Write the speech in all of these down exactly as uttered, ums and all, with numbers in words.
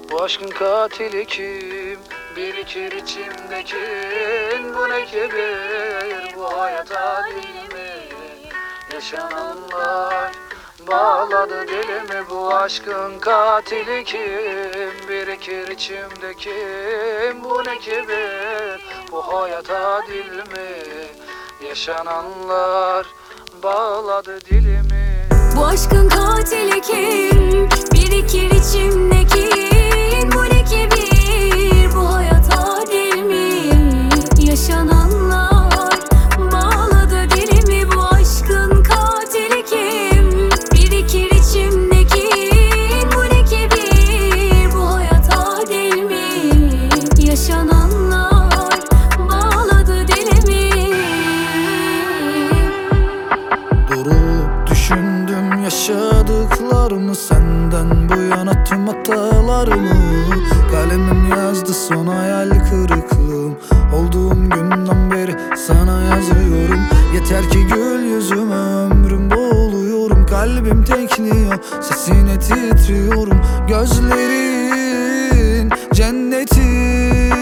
Bu aşkın katili kim? Birikir içimdeki kin. Bu ne kibir, bu hayat adil mi? Yaşananlar bağladı dilimi. Bu aşkın katili kim? Birikir içimdeki kin. Bu ne kibir, bu hayat adil mi? Yaşananlar bağladı dilimi. Bu aşkın katili kim? Birikir içimdeki kin. Bu ne kibir, bu hayat adil mi? Yaşananlar bağladı dilimi. Bu aşkın katili kim? Birikir içimdeki kin. Bu ne kibir, bu hayat adil mi? Yaşananlar bağladı dilimi. Durup düşündüm yaşadıklarımı, senden bu yana tüm hatalarımı. Kalemim yazdı son hayal kırıklığım. Olduğum günden beri sana yazıyorum. Yeter ki gül yüzüme, ömrüm boğuluyorum. Kalbim tekliyor, sesine titriyorum. Gözlerin cennetin.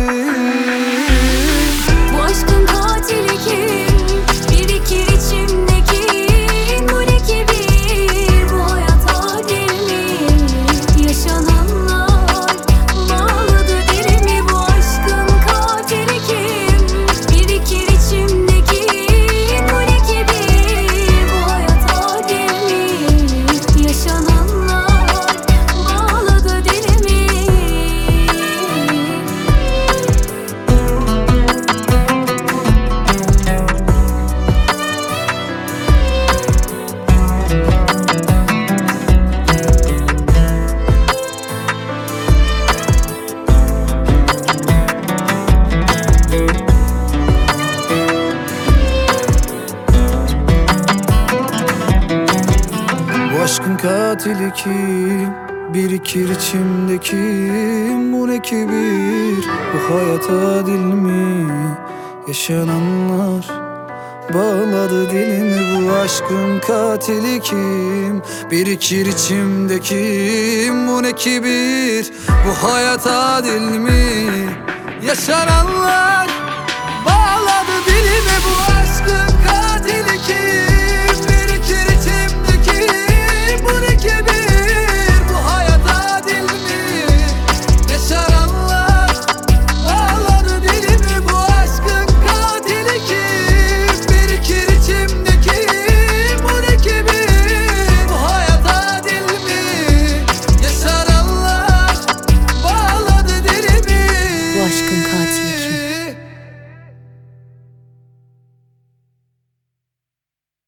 Bu aşkın katili kim? Birikir içimdeki kin. Bu ne kibir, bu hayat adil mi? Yaşananlar bağladı dilimi. Bu aşkın katili kim? Birikir içimdeki kin. Bu ne kibir, bu hayat adil mi? Yaşananlar bağladı dilimi. Bu aşkın katili kim? Birikir içimdeki kin. Bu ne kibir, bu hayat adil mi? Yaşananlar bağladı dilimi. Bu aşkın katili kim? Birikir içimdeki kin. Bu ne kibir, bu hayat adil mi? Yaşananlar